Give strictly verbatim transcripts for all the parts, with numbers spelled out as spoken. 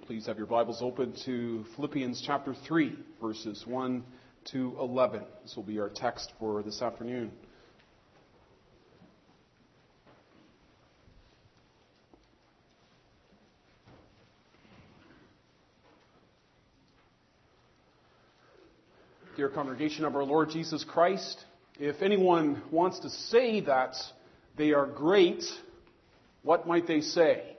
Please have your Bibles open to Philippians chapter three, verses one to eleven. This will be our text for this afternoon. Dear congregation of our Lord Jesus Christ, if anyone wants to say that they are great, what might they say?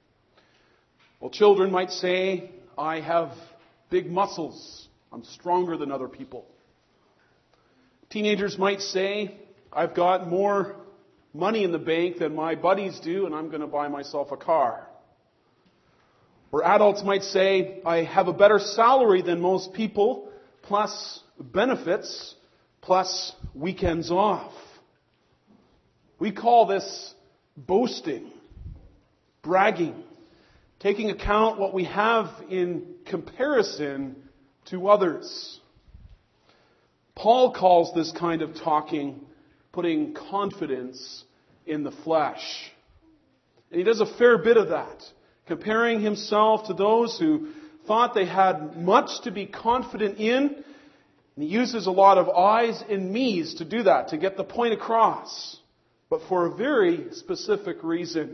Well, children might say, I have big muscles. I'm stronger than other people. Teenagers might say, I've got more money in the bank than my buddies do, and I'm going to buy myself a car. Or adults might say, I have a better salary than most people, plus benefits, plus weekends off. We call this boasting, bragging, taking account what we have in comparison to others. Paul calls this kind of talking putting confidence in the flesh. And he does a fair bit of that, comparing himself to those who thought they had much to be confident in. And he uses a lot of I's and me's to do that, to get the point across, but for a very specific reason.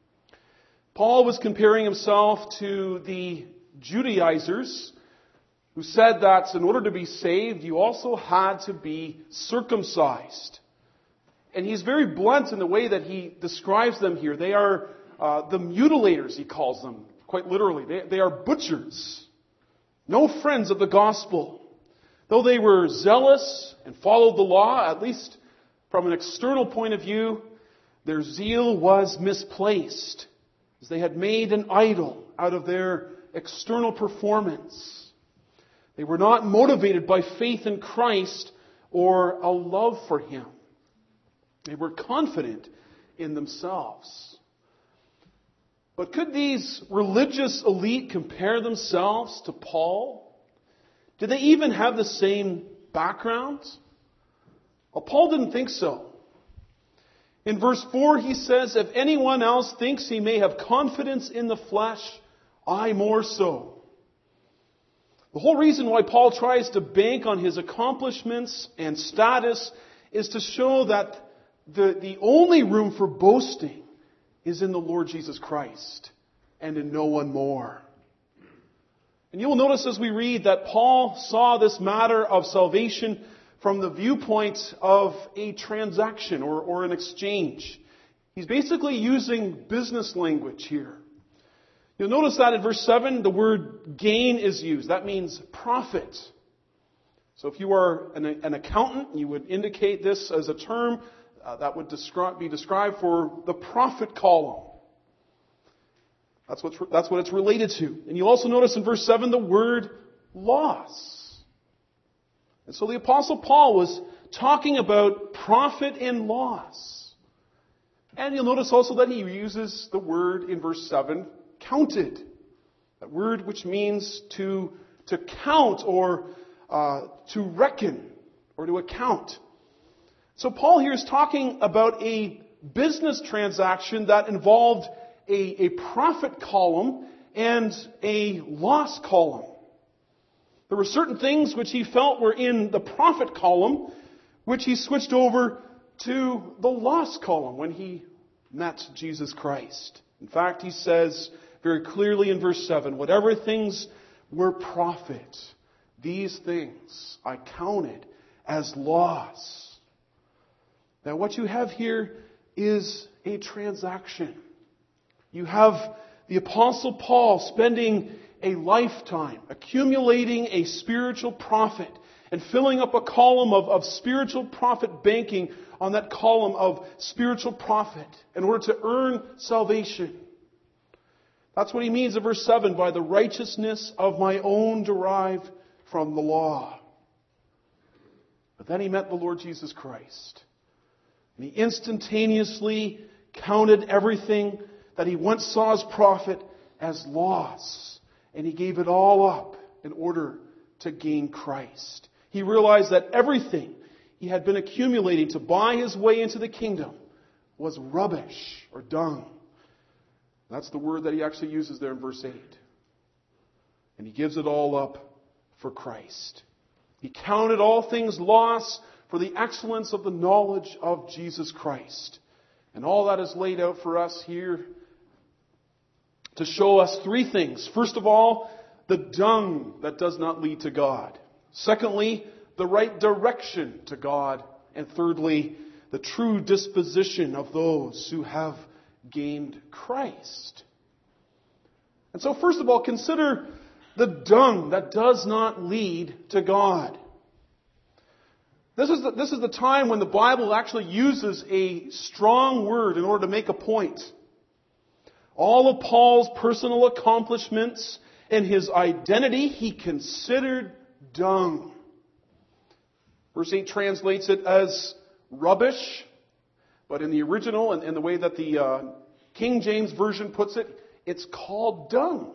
Paul was comparing himself to the Judaizers who said that in order to be saved, you also had to be circumcised. And he's very blunt in the way that he describes them here. They are uh, the mutilators, he calls them, quite literally. They, they are butchers, no friends of the gospel. Though they were zealous and followed the law, at least from an external point of view, their zeal was misplaced, as they had made an idol out of their external performance. They were not motivated by faith in Christ or a love for Him. They were confident in themselves. But could these religious elite compare themselves to Paul? Did they even have the same background? Well, Paul didn't think so. In verse four, he says, if anyone else thinks he may have confidence in the flesh, I more so. The whole reason why Paul tries to bank on his accomplishments and status is to show that the, the only room for boasting is in the Lord Jesus Christ and in no one more. And you will notice as we read that Paul saw this matter of salvation from the viewpoint of a transaction or, or an exchange. He's basically using business language here. You'll notice that in verse seven, the word gain is used. That means profit. So if you are an, an accountant, you would indicate this as a term uh, that would describe, be described for the profit column. That's, what's, that's what it's related to. And you also notice in verse seven the word loss. And so the Apostle Paul was talking about profit and loss. And you'll notice also that he uses the word in verse seven, counted. That word which means to, to count or uh, to reckon or to account. So Paul here is talking about a business transaction that involved a, a profit column and a loss column. There were certain things which he felt were in the profit column, which he switched over to the loss column when he met Jesus Christ. In fact, he says very clearly in verse seven, whatever things were profit, these things I counted as loss. Now what you have here is a transaction. You have the Apostle Paul spending a lifetime accumulating a spiritual profit and filling up a column of, of spiritual profit banking on that column of spiritual profit in order to earn salvation. That's what he means in verse seven, by the righteousness of my own derived from the law. But then he met the Lord Jesus Christ. And he instantaneously counted everything that he once saw as profit as loss. And he gave it all up in order to gain Christ. He realized that everything he had been accumulating to buy his way into the kingdom was rubbish or dung. That's the word that he actually uses there in verse eight. and he gives it all up for Christ. He counted all things loss for the excellence of the knowledge of Jesus Christ. And all that is laid out for us here to show us three things. First of all, the dung that does not lead to God. Secondly, the right direction to God. And thirdly, the true disposition of those who have gained Christ. And so first of all, consider the dung that does not lead to God. This is the, this is the time when the Bible actually uses a strong word in order to make a point. All of Paul's personal accomplishments and his identity he considered dung. Verse eight translates it as rubbish, but in the original and, and the way that the uh, King James Version puts it, it's called dung.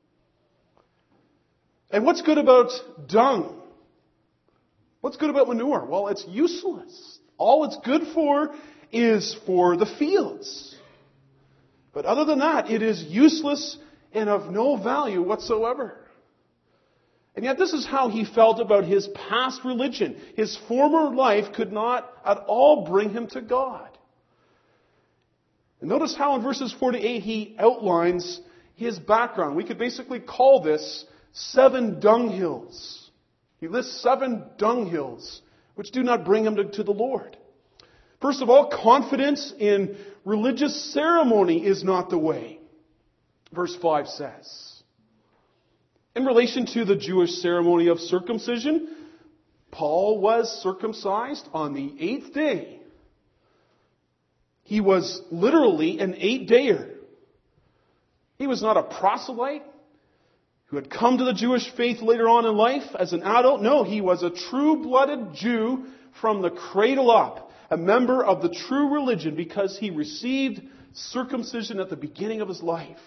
And what's good about dung? What's good about manure? Well, it's useless. All it's good for is for the fields. But other than that, it is useless and of no value whatsoever. And yet this is how he felt about his past religion. His former life could not at all bring him to God. And notice how in verses four to eight he outlines his background. We could basically call this seven dunghills. He lists seven dunghills which do not bring him to, to the Lord. First of all, confidence in religious ceremony is not the way. Verse five says. In relation to the Jewish ceremony of circumcision, Paul was circumcised on the eighth day. He was literally an eight-dayer. He was not a proselyte who had come to the Jewish faith later on in life as an adult. No, he was a true-blooded Jew from the cradle up, a member of the true religion because he received circumcision at the beginning of his life.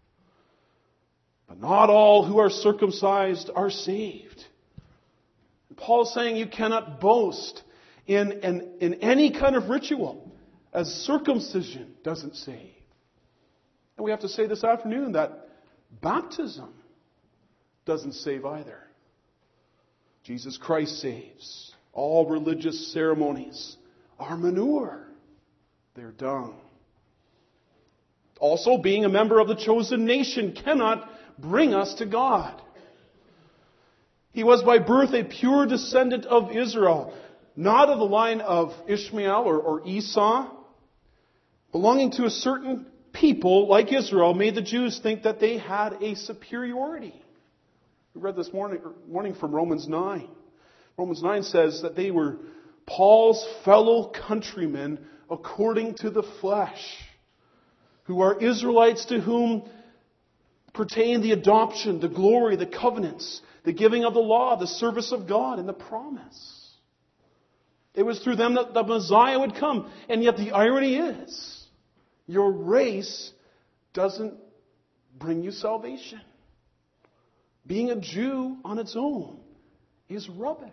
But not all who are circumcised are saved. Paul is saying you cannot boast in, in, in any kind of ritual, as circumcision doesn't save. And we have to say this afternoon that baptism doesn't save either. Jesus Christ saves. All religious ceremonies are manure. They're dung. Also, being a member of the chosen nation cannot bring us to God. He was by birth a pure descendant of Israel, not of the line of Ishmael or, or Esau. Belonging to a certain people like Israel made the Jews think that they had a superiority. We read this morning, morning from Romans nine. Romans nine says that they were Paul's fellow countrymen according to the flesh, who are Israelites to whom pertain the adoption, the glory, the covenants, the giving of the law, the service of God, and the promise. It was through them that the Messiah would come. And yet the irony is, your race doesn't bring you salvation. Being a Jew on its own is rubbish.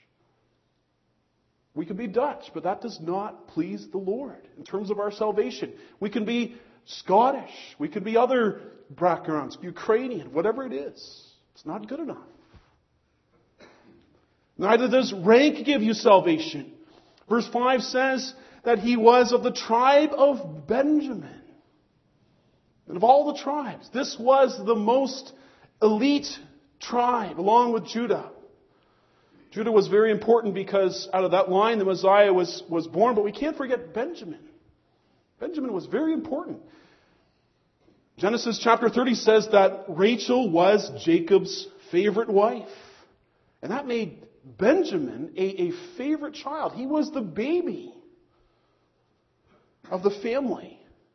We can be Dutch, but that does not please the Lord in terms of our salvation. We can be Scottish. We can be other backgrounds, Ukrainian, whatever it is. It's not good enough. Neither does rank give you salvation. Verse five says that he was of the tribe of Benjamin. And of all the tribes, this was the most elite tribe, along with Judah. Judah was very important because out of that line the Messiah was, was born, but we can't forget Benjamin. Benjamin was very important. Genesis chapter thirty says that Rachel was Jacob's favorite wife. And that made Benjamin a, a favorite child. He was the baby of the family.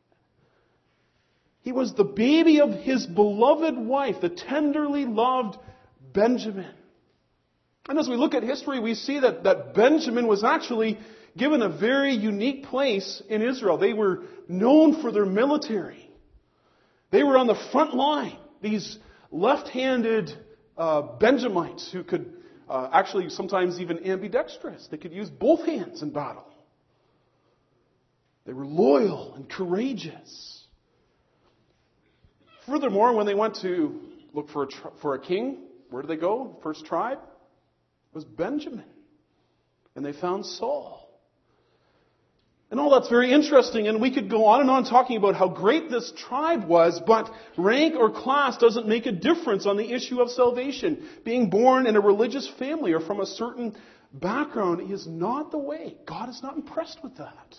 He was the baby of his beloved wife, the tenderly loved Benjamin. And as we look at history, we see that, that Benjamin was actually given a very unique place in Israel. They were known for their military. They were on the front line. These left-handed uh, Benjamites who could uh, actually sometimes even ambidextrous. They could use both hands in battle. They were loyal and courageous. Furthermore, when they went to look for a, for a king. Where did they go? First tribe was Benjamin. And they found Saul. And all that's very interesting, and we could go on and on talking about how great this tribe was, but rank or class doesn't make a difference on the issue of salvation. Being born in a religious family or from a certain background is not the way. God is not impressed with that.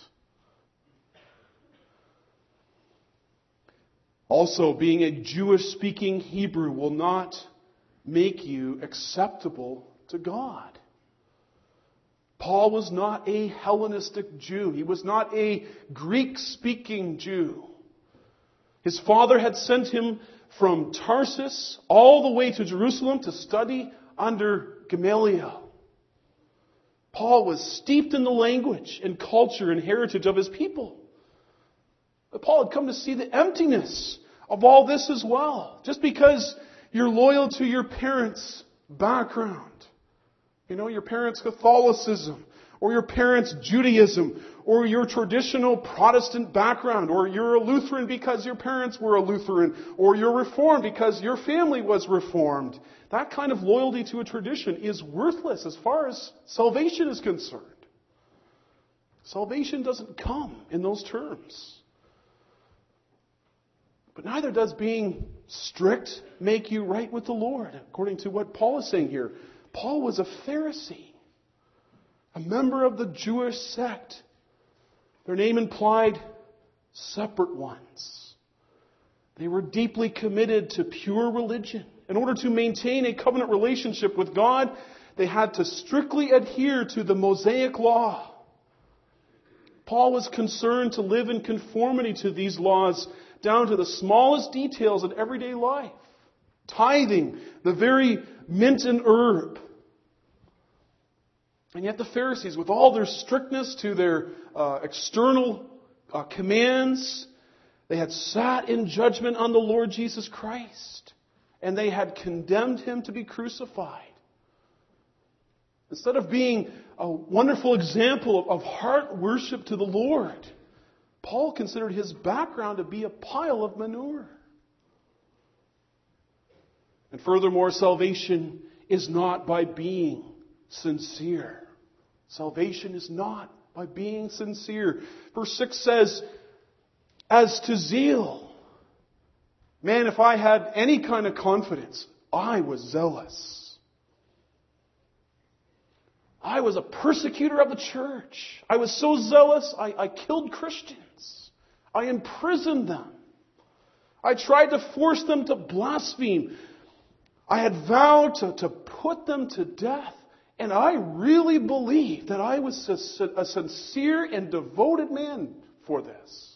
Also, being a Jewish-speaking Hebrew will not make you acceptable to God. Paul was not a Hellenistic Jew. He was not a Greek-speaking Jew. His father had sent him from Tarsus all the way to Jerusalem to study under Gamaliel. Paul was steeped in the language and culture and heritage of his people. But Paul had come to see the emptiness of all this as well. Just because you're loyal to your parents' background, you know, your parents' Catholicism, or your parents' Judaism, or your traditional Protestant background, or you're a Lutheran because your parents were a Lutheran, or you're Reformed because your family was Reformed. That kind of loyalty to a tradition is worthless as far as salvation is concerned. Salvation doesn't come in those terms. But neither does being strict make you right with the Lord, according to what Paul is saying here. Paul was a Pharisee, a member of the Jewish sect. Their name implied separate ones. They were deeply committed to pure religion. In order to maintain a covenant relationship with God, they had to strictly adhere to the Mosaic law. Paul was concerned to live in conformity to these laws down to the smallest details in everyday life. Tithing, the very mint and herb. And yet the Pharisees, with all their strictness to their uh, external uh, commands, they had sat in judgment on the Lord Jesus Christ. And they had condemned Him to be crucified. Instead of being a wonderful example of, of heart worship to the Lord, Paul considered his background to be a pile of manure. And furthermore, salvation is not by being sincere. Salvation is not by being sincere. Verse six says, as to zeal, man, if I had any kind of confidence, I was zealous. I was a persecutor of the church. I was so zealous, I, I killed Christians. I imprisoned them. I tried to force them to blaspheme. I had vowed to, to put them to death. And I really believed that I was a, a sincere and devoted man for this.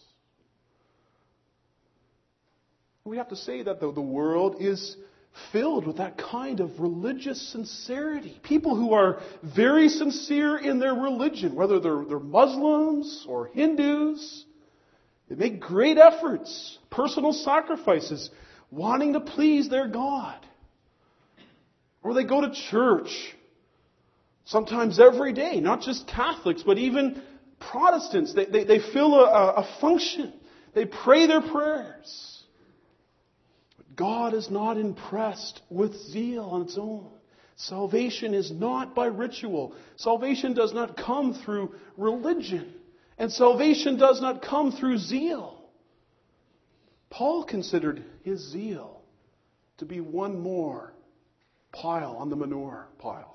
We have to say that the, the world is filled with that kind of religious sincerity. People who are very sincere in their religion, whether they're, they're Muslims or Hindus, they make great efforts, personal sacrifices, wanting to please their God. Or they go to church, sometimes every day, not just Catholics, but even Protestants. They, they, they fill a, a function. They pray their prayers. But God is not impressed with zeal on its own. Salvation is not by ritual. Salvation does not come through religion. And salvation does not come through zeal. Paul considered his zeal to be one more pile on the manure pile.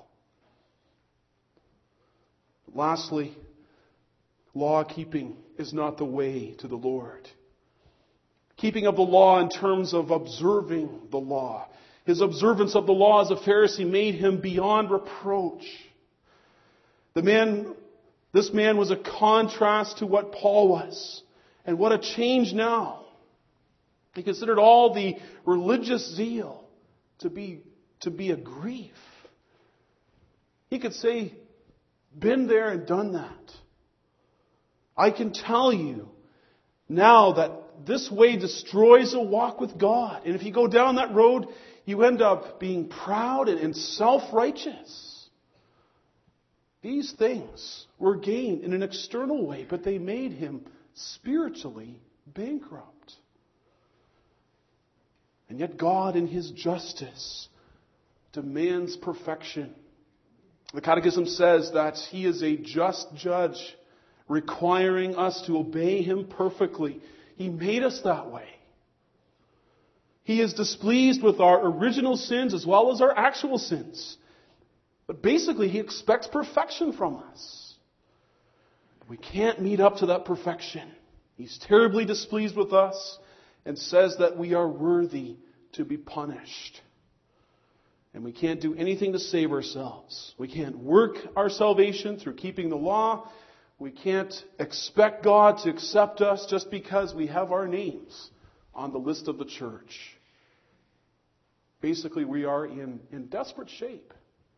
Lastly, law keeping is not the way to the Lord. Keeping of the law in terms of observing the law. His observance of the law as a Pharisee made him beyond reproach. The man, this man was a contrast to what Paul was. And what a change now. He considered all the religious zeal to be, to be a grief. He could say, been there and done that. I can tell you now that this way destroys a walk with God. And if you go down that road, you end up being proud and self-righteous. These things were gained in an external way, but they made him spiritually bankrupt. And yet God, in His justice, demands perfection. The Catechism says that He is a just judge, requiring us to obey Him perfectly. He made us that way. He is displeased with our original sins as well as our actual sins. But basically, He expects perfection from us. We can't meet up to that perfection. He's terribly displeased with us and says that we are worthy to be punished. And we can't do anything to save ourselves. We can't work our salvation through keeping the law. We can't expect God to accept us just because we have our names on the list of the church. Basically, we are in, in desperate shape.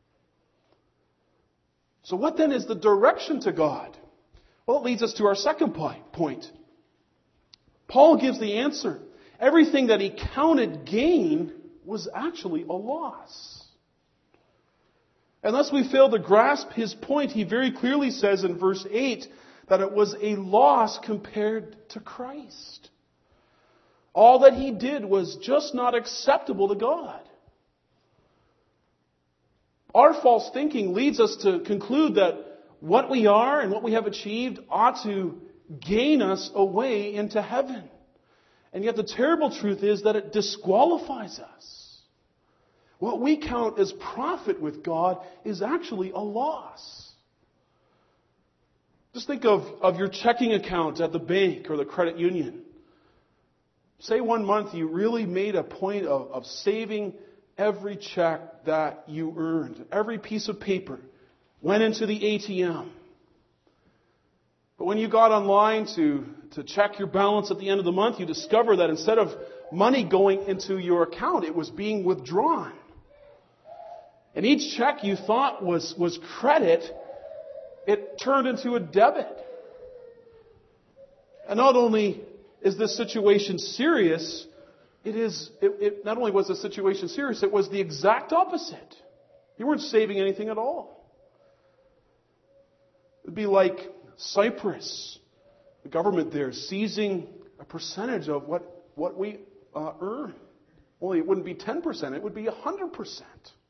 So what then is the direction to God? Well, it leads us to our second point. Paul gives the answer. Everything that he counted gain was actually a loss. Unless we fail to grasp his point, he very clearly says in verse eight that it was a loss compared to Christ. All that he did was just not acceptable to God. Our false thinking leads us to conclude that what we are and what we have achieved ought to gain us a way into heaven. And yet the terrible truth is that it disqualifies us. What we count as profit with God is actually a loss. Just think of, of your checking account at the bank or the credit union. Say one month you really made a point of, of saving every check that you earned. Every piece of paper went into the A T M. But when you got online to, to check your balance at the end of the month, you discover that instead of money going into your account, it was being withdrawn. And each check you thought was, was credit, it turned into a debit. And not only is this situation serious, it is, it, it not only was the situation serious, it was the exact opposite. You weren't saving anything at all. It would be like Cyprus, the government there, seizing a percentage of what, what we uh, earn. Only it wouldn't be ten percent, it would be one hundred percent.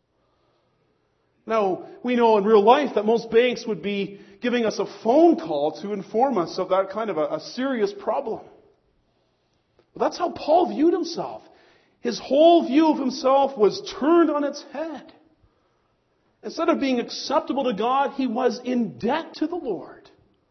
Now, we know in real life that most banks would be giving us a phone call to inform us of that kind of a, a serious problem. But that's how Paul viewed himself. His whole view of himself was turned on its head. Instead of being acceptable to God, he was in debt to the Lord.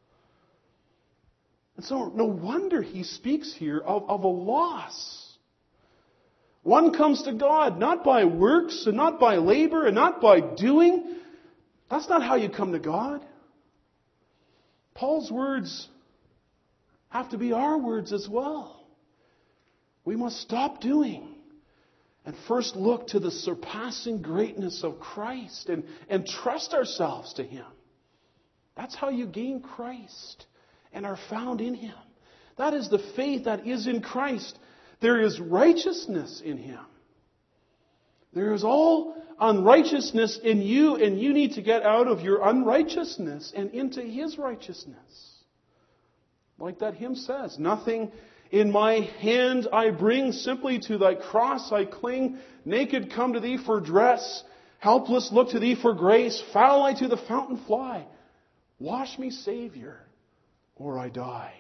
And so no wonder he speaks here of, of a loss. One comes to God not by works and not by labor and not by doing. That's not how you come to God. Paul's words have to be our words as well. We must stop doing and first look to the surpassing greatness of Christ and, and trust ourselves to Him. That's how you gain Christ and are found in Him. That is the faith that is in Christ. There is righteousness in Him. There is all unrighteousness in you, and you need to get out of your unrighteousness and into His righteousness. Like that hymn says, nothing in my hand I bring, simply to thy cross I cling. Naked come to thee for dress, helpless look to thee for grace. Foul I to the fountain fly. Wash me, Savior, or I die.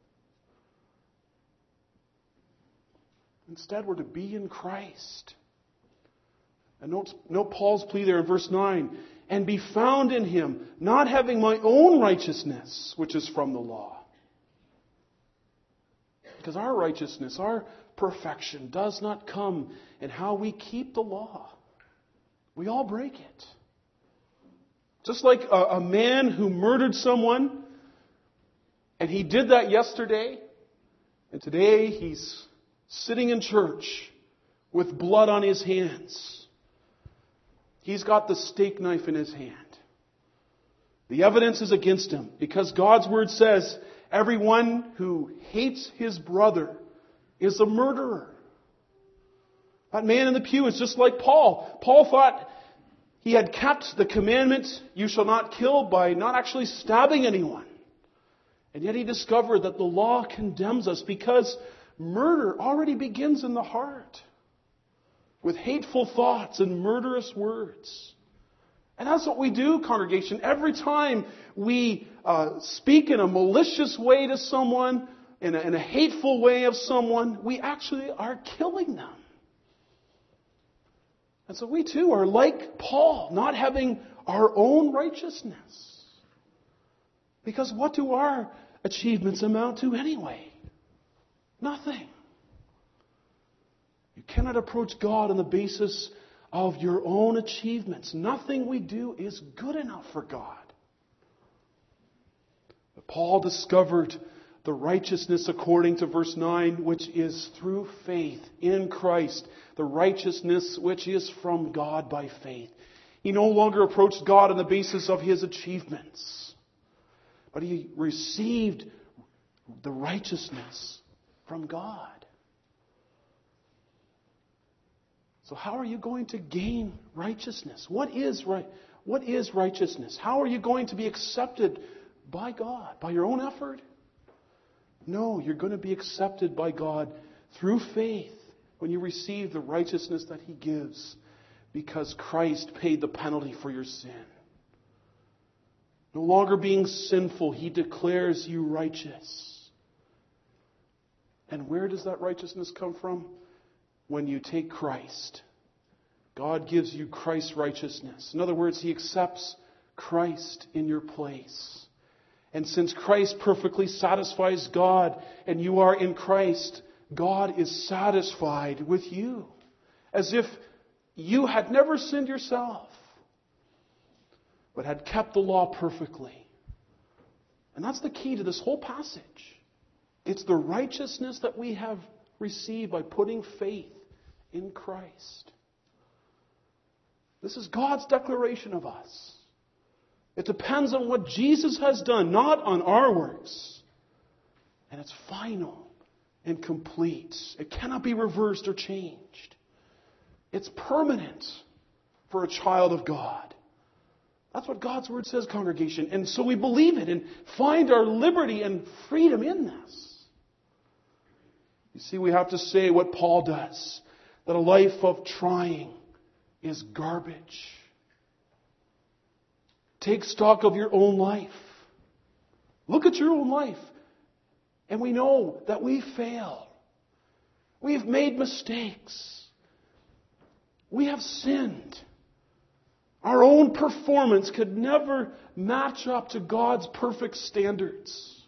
Instead, we're to be in Christ. And note, note Paul's plea there in verse nine. And be found in Him, not having my own righteousness, which is from the law. Because our righteousness, our perfection does not come in how we keep the law. We all break it. Just like a, a man who murdered someone, and he did that yesterday, and today he's sitting in church with blood on his hands. He's got the steak knife in his hand. The evidence is against him because God's Word says, everyone who hates his brother is a murderer. That man in the pew is just like Paul. Paul thought he had kept the commandment, you shall not kill, by not actually stabbing anyone. And yet he discovered that the law condemns us because murder already begins in the heart. with hateful thoughts and murderous words. And that's what we do, congregation. Every time we uh, speak in a malicious way to someone, in a, in a hateful way of someone, we actually are killing them. And so we too are like Paul, not having our own righteousness. Because what do our achievements amount to anyway? Nothing. You cannot approach God on the basis of your own achievements. Nothing we do is good enough for God. But Paul discovered the righteousness according to verse nine, which is through faith in Christ. The righteousness which is from God by faith. He no longer approached God on the basis of his achievements, but he received the righteousness from God. So how are you going to gain righteousness? What is right? What is righteousness? How are you going to be accepted by God? By your own effort? No, you're going to be accepted by God through faith when you receive the righteousness that He gives, because Christ paid the penalty for your sin. No longer being sinful, He declares you righteous. And where does that righteousness come from? When you take Christ. God gives you Christ's righteousness. In other words, He accepts Christ in your place. And since Christ perfectly satisfies God and you are in Christ, God is satisfied with you. As if you had never sinned yourself, but had kept the law perfectly. And that's the key to this whole passage. It's the righteousness that we have received by putting faith in Christ. This is God's declaration of us. It depends on what Jesus has done, not on our works. And it's final and complete. It cannot be reversed or changed. It's permanent for a child of God. That's what God's Word says, congregation. And so we believe it and find our liberty and freedom in this. You see, we have to say what Paul does, that a life of trying is garbage. Take stock of your own life. Look at your own life. And we know that we fail. We've made mistakes. We have sinned. Our own performance could never match up to God's perfect standards.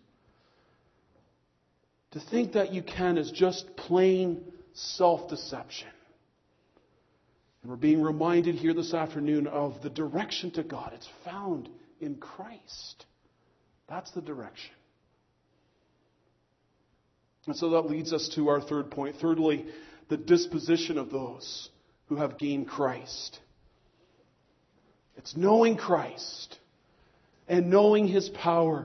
To think that you can is just plain self-deception. And we're being reminded here this afternoon of the direction to God. It's found in Christ. That's the direction. And so that leads us to our third point. Thirdly, the disposition of those who have gained Christ. It's knowing Christ and knowing His power.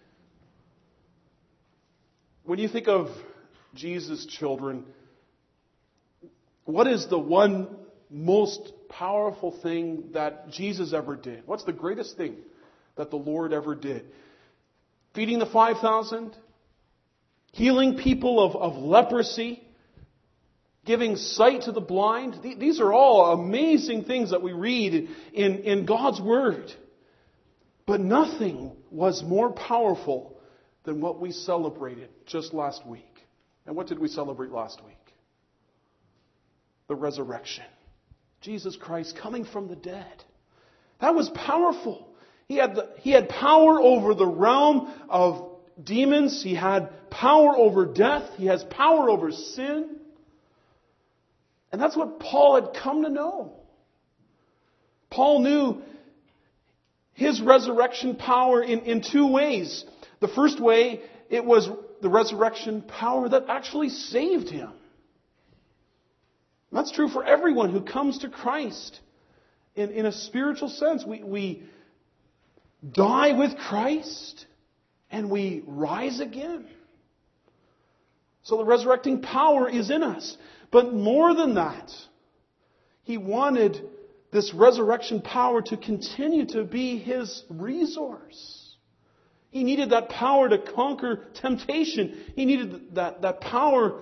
When you think of Jesus' children, what is the one most powerful thing that Jesus ever did? What's the greatest thing that the Lord ever did? Feeding the five thousand? Healing people of, of leprosy? Giving sight to the blind? These are all amazing things that we read in, in God's Word. But nothing was more powerful than what we celebrated just last week. And what did we celebrate last week? The resurrection. Jesus Christ coming from the dead. That was powerful. He had, the, he had power over the realm of demons. He had power over death. He has power over sin. And that's what Paul had come to know. Paul knew his resurrection power in, in two ways. The first way, it was the resurrection power that actually saved him. That's true for everyone who comes to Christ. In, in a spiritual sense, we, we die with Christ and we rise again. So the resurrecting power is in us. But more than that, He wanted this resurrection power to continue to be His resource. He needed that power to conquer temptation. He needed that, that power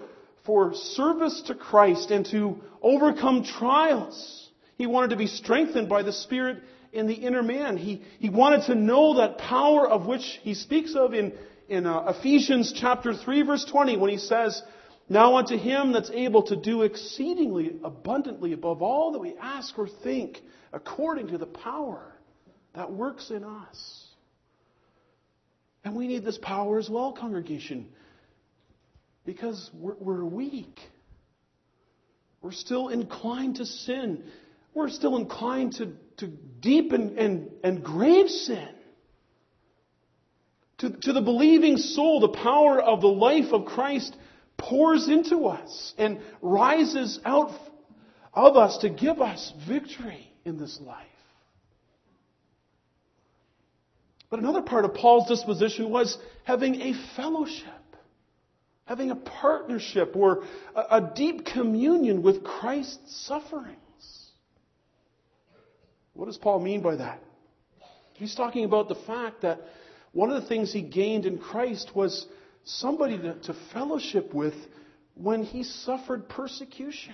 for service to Christ and to overcome trials. He wanted to be strengthened by the Spirit in the inner man. He, he wanted to know that power of which he speaks of in, in uh, Ephesians chapter three, verse twenty, when he says, "Now unto him that's able to do exceedingly abundantly above all that we ask or think, according to the power that works in us." And we need this power as well, congregation, because we're, we're weak. We're still inclined to sin. We're still inclined to, to deep and, and, and grave sin. To, to the believing soul, the power of the life of Christ pours into us and rises out of us to give us victory in this life. But another part of Paul's disposition was having a fellowship, having a partnership or a, a deep communion with Christ's sufferings. What does Paul mean by that? He's talking about the fact that one of the things he gained in Christ was somebody to, to fellowship with when he suffered persecution.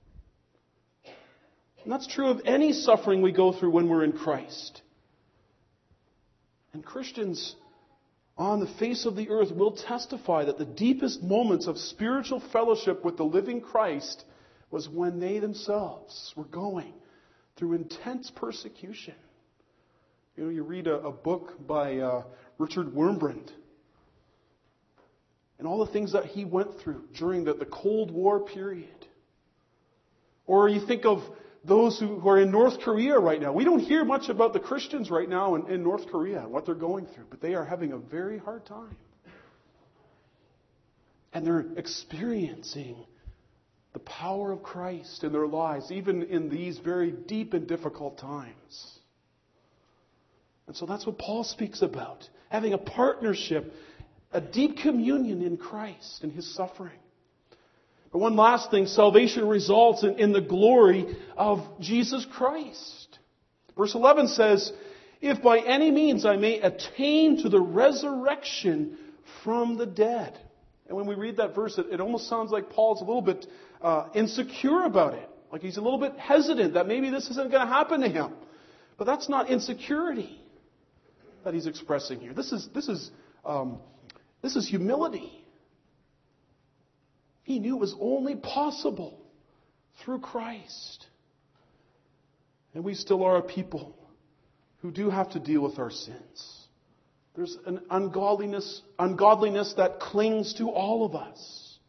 And that's true of any suffering we go through when we're in Christ. And Christians on the face of the earth will testify that the deepest moments of spiritual fellowship with the living Christ was when they themselves were going through intense persecution. You know, you read a, a book by uh, Richard Wurmbrand, and all the things that he went through during the, the Cold War period. Or you think of those who, who are in North Korea right now. We don't hear much about the Christians right now in, in North Korea and what they're going through, but they are having a very hard time. And they're experiencing the power of Christ in their lives, even in these very deep and difficult times. And so that's what Paul speaks about, having a partnership, a deep communion in Christ and His suffering. But one last thing, salvation results in, in the glory of Jesus Christ. Verse eleven says, "If by any means I may attain to the resurrection from the dead." And when we read that verse, it, it almost sounds like Paul's a little bit uh, insecure about it. Like he's a little bit hesitant that maybe this isn't going to happen to him. But that's not insecurity that he's expressing here. This is, this is, um, this is humility. He knew it was only possible through Christ. And we still are a people who do have to deal with our sins. There's an ungodliness, ungodliness that clings to all of us.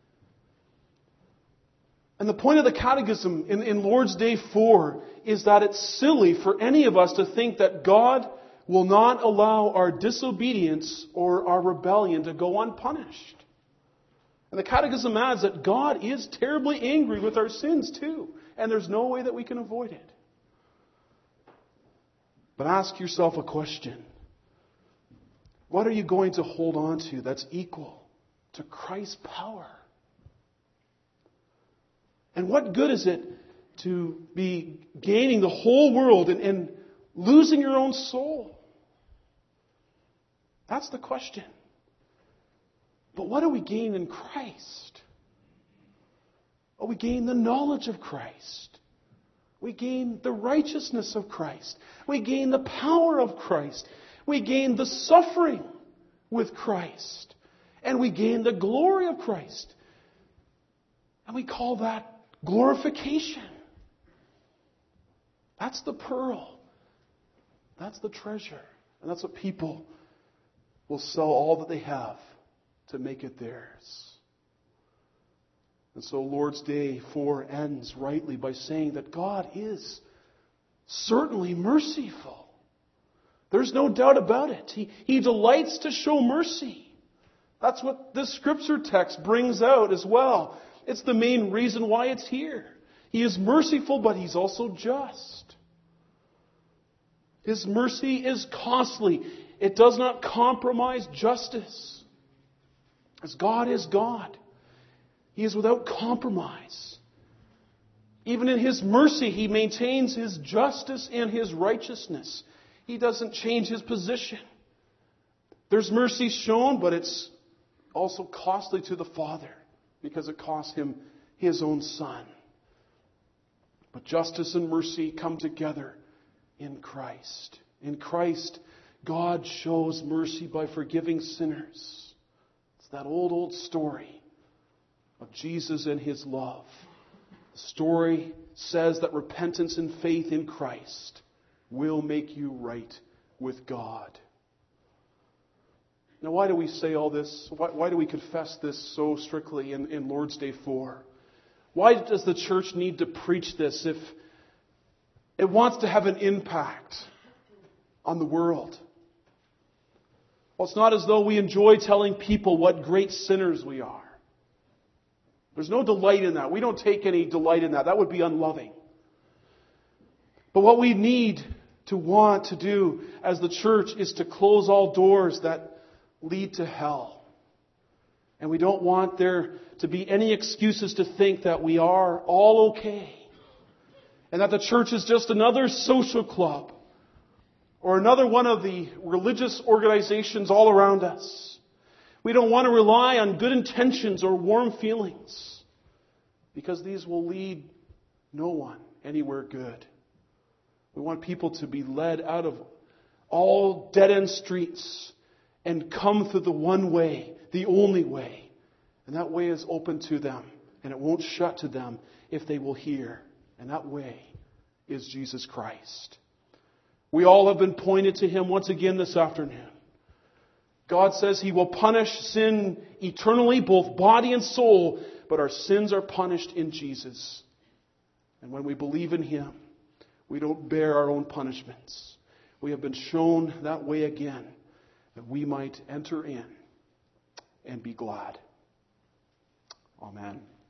And the point of the Catechism in, in Lord's Day four is that it's silly for any of us to think that God will not allow our disobedience or our rebellion to go unpunished. And the Catechism adds that God is terribly angry with our sins too. And there's no way that we can avoid it. But ask yourself a question. What are you going to hold on to that's equal to Christ's power? And what good is it to be gaining the whole world and, and losing your own soul? That's the question. But what do we gain in Christ? Well, we gain the knowledge of Christ. We gain the righteousness of Christ. We gain the power of Christ. We gain the suffering with Christ. And we gain the glory of Christ. And we call that glorification. That's the pearl. That's the treasure. And that's what people will sell all that they have to make it theirs. And so Lord's Day four ends rightly by saying that God is certainly merciful. There's no doubt about it. He, he delights to show mercy. That's what this scripture text brings out as well. It's the main reason why it's here. He is merciful, but He's also just. His mercy is costly. It does not compromise justice. As God is God, He is without compromise. Even in His mercy, He maintains His justice and His righteousness. He doesn't change His position. There's mercy shown, but it's also costly to the Father, because it cost him his own son. But justice and mercy come together in Christ. In Christ, God shows mercy by forgiving sinners. It's that old, old story of Jesus and his love. The story says that repentance and faith in Christ will make you right with God. Now, why do we say all this? Why, why do we confess this so strictly in, in Lord's Day four? Why does the church need to preach this if it wants to have an impact on the world? Well, it's not as though we enjoy telling people what great sinners we are. There's no delight in that. We don't take any delight in that. That would be unloving. But what we need to want to do as the church is to close all doors that lead to hell. And we don't want there to be any excuses to think that we are all okay. And that the church is just another social club or another one of the religious organizations all around us. We don't want to rely on good intentions or warm feelings, because these will lead no one anywhere good. We want people to be led out of all dead-end streets and come through the one way, the only way. And that way is open to them, and it won't shut to them if they will hear. And that way is Jesus Christ. We all have been pointed to him once again this afternoon. God says he will punish sin eternally, both body and soul, but our sins are punished in Jesus. And when we believe in him, we don't bear our own punishments. We have been shown that way again, that we might enter in and be glad. Amen.